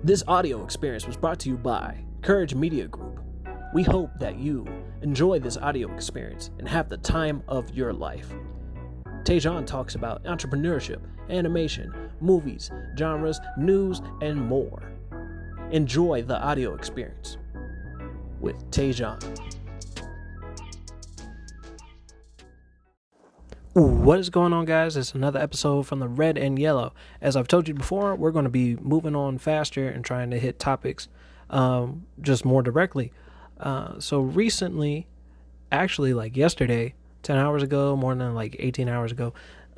This audio experience was brought to you by Courage Media Group. We hope that you enjoy this audio experience and have the time of your life. Tejan talks about entrepreneurship, animation, movies, genres, news, and more. Enjoy the audio experience with Tejan. What is going on, guys? It's another episode from the Red and Yellow. As I've told you before, we're going to be moving on faster and trying to hit topics just more directly. So recently, actually like yesterday, 10 hours ago, more than like 18 hours ago,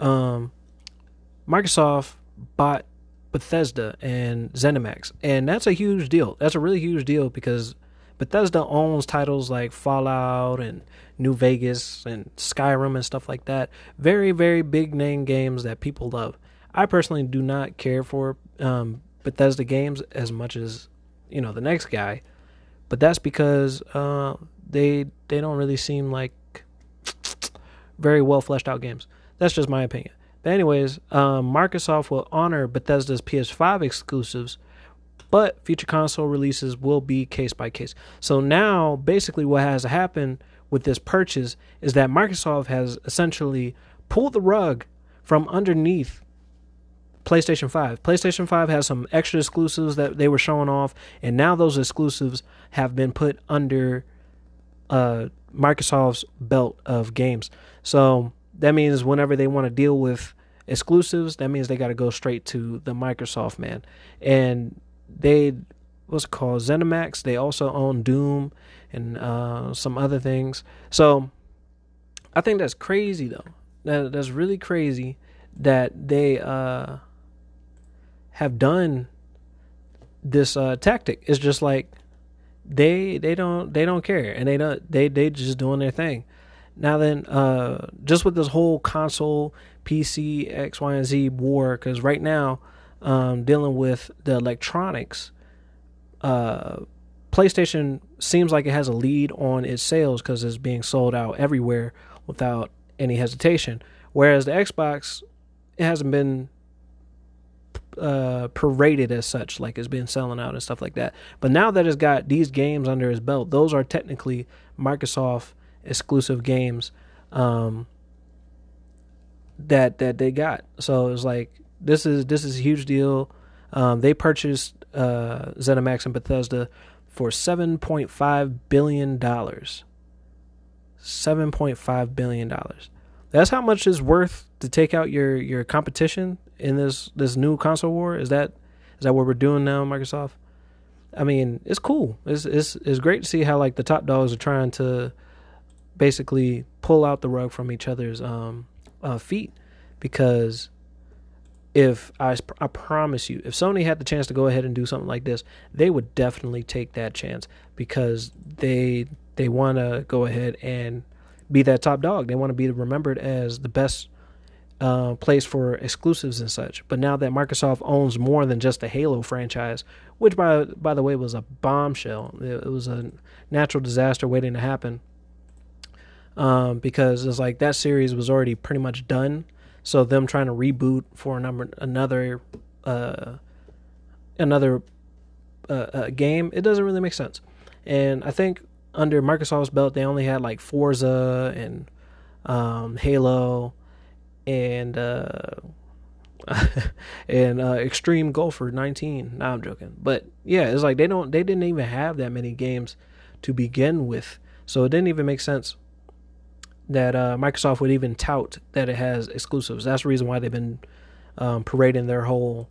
Microsoft bought Bethesda and ZeniMax. And that's a huge deal. That's a really huge deal because Bethesda owns titles like Fallout and New Vegas and Skyrim and stuff like that. Very, very big name games that people love. I personally do not care for Bethesda games as much as, the next guy. But that's because they don't really seem like very well fleshed out games. That's just my opinion. But anyways, Microsoft will honor Bethesda's PS5 exclusives, but future console releases will be case by case. So now, basically what has happened with this purchase is that Microsoft has essentially pulled the rug from underneath PlayStation 5. PlayStation 5 has some extra exclusives that they were showing off, and now those exclusives have been put under Microsoft's belt of games. So that means whenever they want to deal with exclusives, that means they got to go straight to the Microsoft man. And what's it called, ZeniMax, they also own Doom and some other things. So I think that's crazy, though. That's really crazy that they have done this tactic. It's just like they don't care, and they just doing their thing. Now then, just with this whole console, PC, X, Y, and Z war, because right now, dealing with the electronics, PlayStation seems like it has a lead on its sales because it's being sold out everywhere without any hesitation. Whereas the Xbox, it hasn't been paraded as such, like it's been selling out and stuff like that. But now that it's got these games under its belt, those are technically Microsoft exclusive games that they got. So it's like this is a huge deal. They purchased ZeniMax and Bethesda for $7.5 billion. $7.5 billion. That's how much it's worth to take out your competition in this new console war. Is that what we're doing now, Microsoft? I mean, it's cool. It's great to see how like the top dogs are trying to basically pull out the rug from each other's feet. Because if I promise you, if Sony had the chance to go ahead and do something like this, they would definitely take that chance because they want to go ahead and be that top dog. They want to be remembered as the best place for exclusives and such. But now that Microsoft owns more than just the Halo franchise, which by the way was a bombshell, it was a natural disaster waiting to happen, because it's like that series was already pretty much done. So them trying to reboot for another game, it doesn't really make sense. And I think under Microsoft's belt, they only had like Forza and Halo and Extreme Golfer 19. Nah, I'm joking. But yeah, it's like they didn't even have that many games to begin with. So it didn't even make sense that Microsoft would even tout that it has exclusives. That's the reason why they've been parading their whole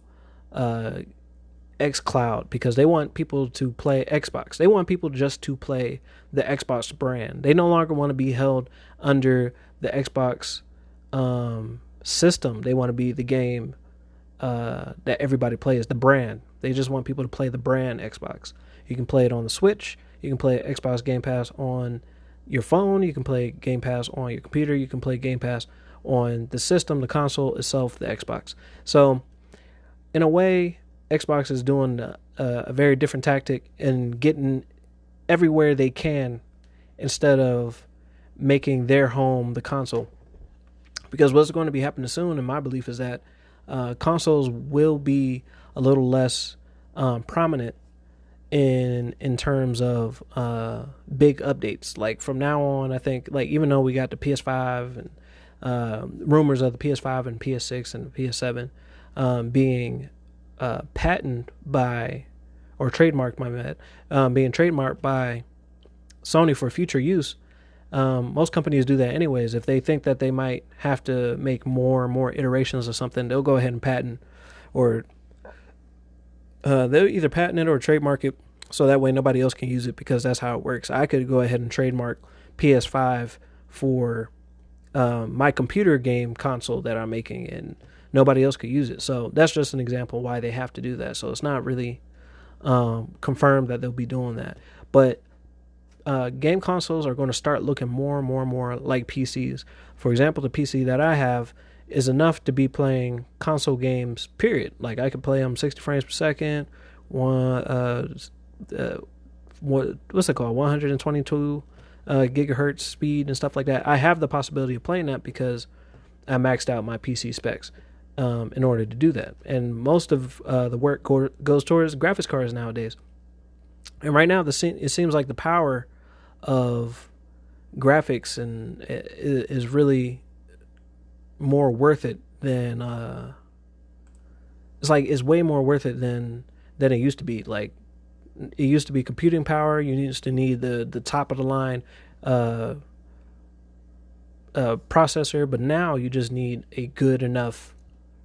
xCloud, because they want people to play Xbox. They want people just to play the Xbox brand. They no longer want to be held under the Xbox system. They want to be the game that everybody plays, the brand. They just want people to play the brand Xbox. You can play it on the Switch. You can play Xbox Game Pass on your phone. You can play Game Pass on your computer. You can play Game Pass on the system, the console itself, the Xbox. So in a way, Xbox is doing a very different tactic and getting everywhere they can instead of making their home the console. Because what's going to be happening soon, in my belief, is that consoles will be a little less prominent in terms of big updates. Like from now on, I think, like, even though we got the PS5 and rumors of the PS5 and PS6 and the PS7 being patented by, or trademarked, my bad, being trademarked by Sony for future use. Most companies do that anyways. If they think that they might have to make more and more iterations of something, they'll go ahead and patent, or they'll either patent it or trademark it, so that way nobody else can use it, because that's how it works. I could go ahead and trademark PS5 for my computer game console that I'm making, and nobody else could use it. So that's just an example why they have to do that. So it's not really confirmed that they'll be doing that. But game consoles are going to start looking more and more and more like PCs. For example, the PC that I have is enough to be playing console games, period. Like, I could play them 60 frames per second, what's it called, 122 gigahertz speed and stuff like that. I have the possibility of playing that because I maxed out my PC specs in order to do that. And most of the work goes towards graphics cards nowadays. And right now, it seems like the power of graphics and is really more worth it than it's way more worth it than it used to be. Like, it used to be computing power. You used to need the top of the line processor, but now you just need a good enough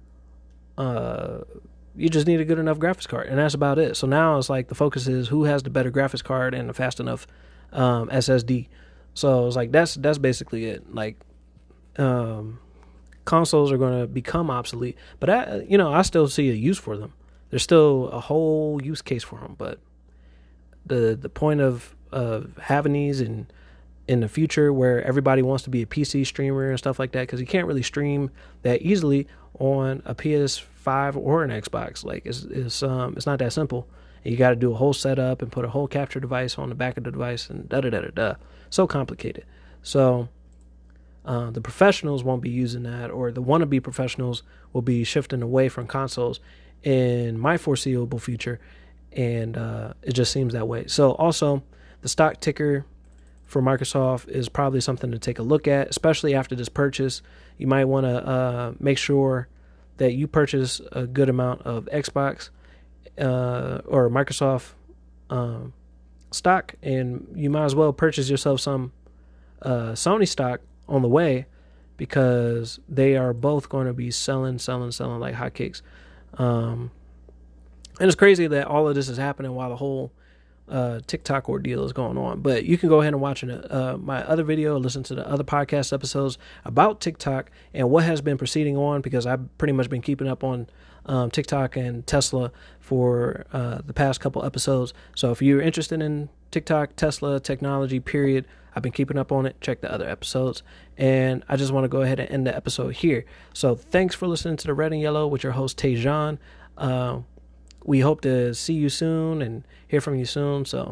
graphics card, and that's about it. So now it's like the focus is who has the better graphics card and the fast enough SSD. So it's like that's basically it. Like, consoles are going to become obsolete, but I still see a use for them. There's still a whole use case for them, but the point of having these in the future, where everybody wants to be a PC streamer and stuff like that, because you can't really stream that easily on a PS5 or an Xbox. Like, it's not that simple. You got to do a whole setup and put a whole capture device on the back of the device and da-da-da-da-da. So complicated. So the professionals won't be using that, or the wannabe professionals will be shifting away from consoles in my foreseeable future, and it just seems that way. So also, the stock ticker for Microsoft is probably something to take a look at, especially after this purchase. You might want to make sure that you purchase a good amount of Xbox or Microsoft stock, and you might as well purchase yourself some Sony stock on the way, because they are both going to be selling like hotcakes. And it's crazy that all of this is happening while the whole TikTok ordeal is going on. But you can go ahead and watch my other video, listen to the other podcast episodes about TikTok and what has been proceeding on, because I've pretty much been keeping up on TikTok and Tesla for the past couple episodes. So if you're interested in TikTok, Tesla, technology, period, I've been keeping up on it. Check the other episodes. And I just want to go ahead and end the episode here. So thanks for listening to the Red and Yellow with your host, Tejan. We hope to see you soon and hear from you soon. So,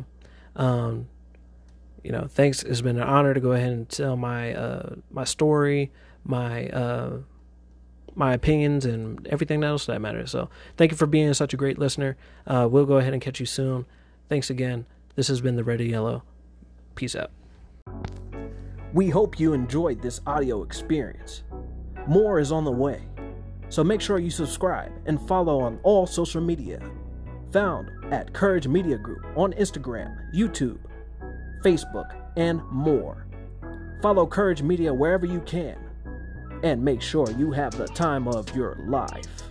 thanks. It's been an honor to go ahead and tell my story, my opinions, and everything else that matters. So thank you for being such a great listener. We'll go ahead and catch you soon. Thanks again. This has been the Red and Yellow. Peace out. We hope you enjoyed this audio experience. More is on the way, so make sure you subscribe and follow on all social media, found at Courage Media Group on Instagram, YouTube, Facebook, and more. Follow Courage Media wherever you can, and make sure you have the time of your life.